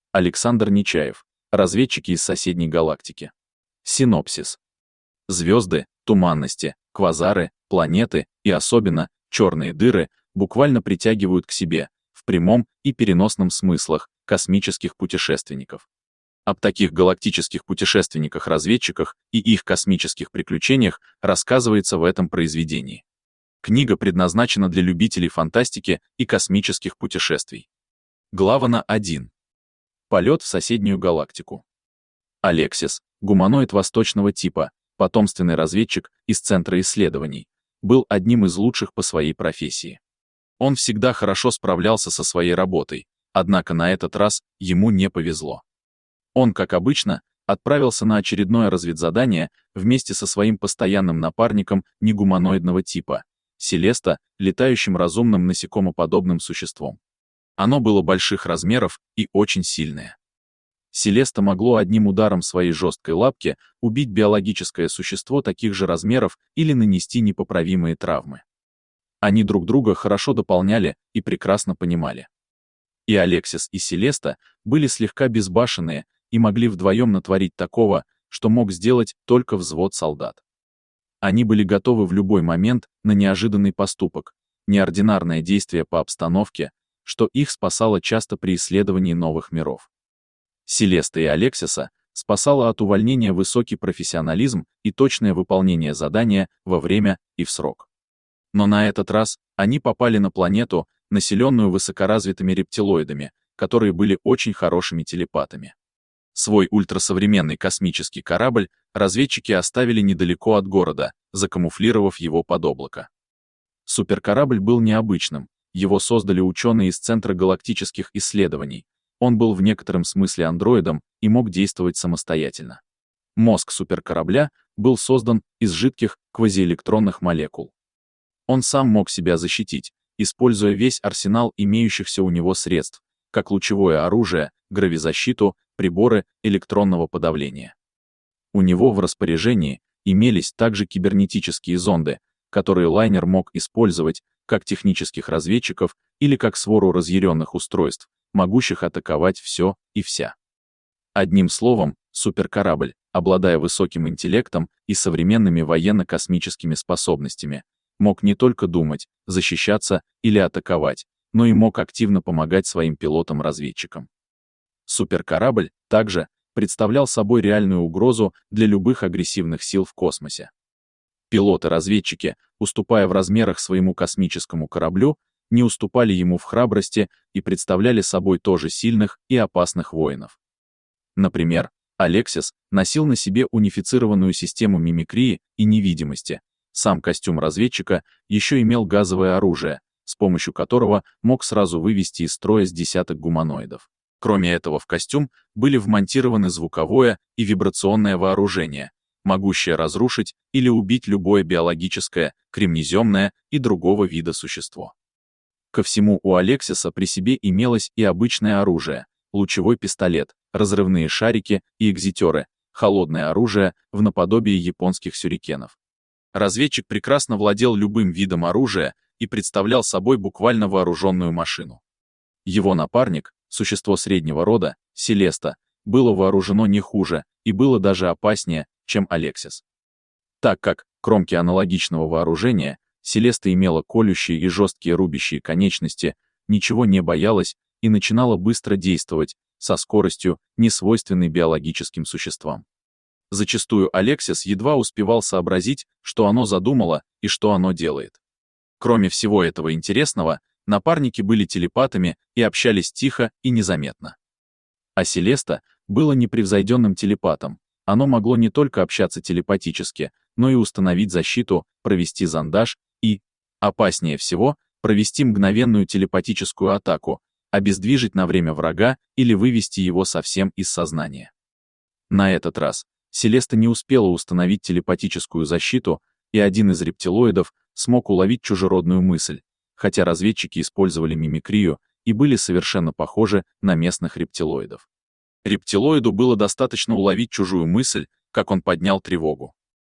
Александр Нечаев. Разведчики из соседней галактики. Синопсис. Звезды, туманности, квазары, планеты и особенно черные дыры буквально притягивают к себе, в прямом и переносном смыслах, космических путешественников. Об таких галактических путешественниках-разведчиках и их космических приключениях рассказывается в этом произведении. Книга предназначена для любителей фантастики и космических путешествий. Глава 1. Полет в соседнюю галактику. Алексис, гуманоид восточного типа, потомственный разведчик из Центра исследований, был одним из лучших по своей профессии. Он всегда хорошо справлялся со своей работой, однако на этот раз ему не повезло. Он, как обычно, отправился на очередное разведзадание вместе со своим постоянным напарником негуманоидного типа, Селеста, летающим разумным насекомоподобным существом. Оно было больших размеров и очень сильное. Селеста могло одним ударом своей жесткой лапки убить биологическое существо таких же размеров или нанести непоправимые травмы. Они друг друга хорошо дополняли и прекрасно понимали. И Алексис, и Селеста были слегка безбашенные и могли вдвоем натворить такого, что мог сделать только взвод солдат. Они были готовы в любой момент на неожиданный поступок, неординарное действие по обстановке, что их спасало часто при исследовании новых миров. Селеста и Алексиса спасало от увольнения высокий профессионализм и точное выполнение задания во время и в срок. Но на этот раз они попали на планету, населенную высокоразвитыми рептилоидами, которые были очень хорошими телепатами. Свой ультрасовременный космический корабль разведчики оставили недалеко от города, закамуфлировав его под облако. Суперкорабль был необычным, его создали ученые из Центра галактических исследований. Он был в некотором смысле андроидом и мог действовать самостоятельно. Мозг суперкорабля был создан из жидких квазиэлектронных молекул. Он сам мог себя защитить, используя весь арсенал имеющихся у него средств, как лучевое оружие, гравизащиту, приборы электронного подавления. У него в распоряжении имелись также кибернетические зонды, которые лайнер мог использовать как технических разведчиков или как свору разъяренных устройств, могущих атаковать все и вся. Одним словом, суперкорабль, обладая высоким интеллектом и современными военно-космическими способностями, мог не только думать, защищаться или атаковать, но и мог активно помогать своим пилотам-разведчикам. Суперкорабль также представлял собой реальную угрозу для любых агрессивных сил в космосе. Пилоты-разведчики, уступая в размерах своему космическому кораблю, не уступали ему в храбрости и представляли собой тоже сильных и опасных воинов. Например, Алексис носил на себе унифицированную систему мимикрии и невидимости. Сам костюм разведчика еще имел газовое оружие, с помощью которого мог сразу вывести из строя с десяток гуманоидов. Кроме этого, в костюм были вмонтированы звуковое и вибрационное вооружение, могущее разрушить или убить любое биологическое, кремнеземное и другого вида существо. Ко всему у Алексиса при себе имелось и обычное оружие, лучевой пистолет, разрывные шарики и экзитеры, холодное оружие в наподобие японских сюрикенов. Разведчик прекрасно владел любым видом оружия и представлял собой буквально вооруженную машину. Его напарник, существо среднего рода, Селеста, было вооружено не хуже и было даже опаснее, чем Алексис. Так как, кромки аналогичного вооружения, Селеста имела колющие и жесткие рубящие конечности, ничего не боялась и начинала быстро действовать, со скоростью, несвойственной биологическим существам. Зачастую Алексис едва успевал сообразить, что оно задумало и что оно делает. Кроме всего этого интересного, напарники были телепатами и общались тихо и незаметно. А Селеста было непревзойденным телепатом. Оно могло не только общаться телепатически, но и установить защиту, провести зондаж и, опаснее всего, провести мгновенную телепатическую атаку, обездвижить на время врага или вывести его совсем из сознания. На этот раз Селеста не успела установить телепатическую защиту, и один из рептилоидов смог уловить чужеродную мысль, хотя разведчики использовали мимикрию и были совершенно похожи на местных рептилоидов. Рептилоиду было достаточно уловить чужую мысль, как он поднял тревогу.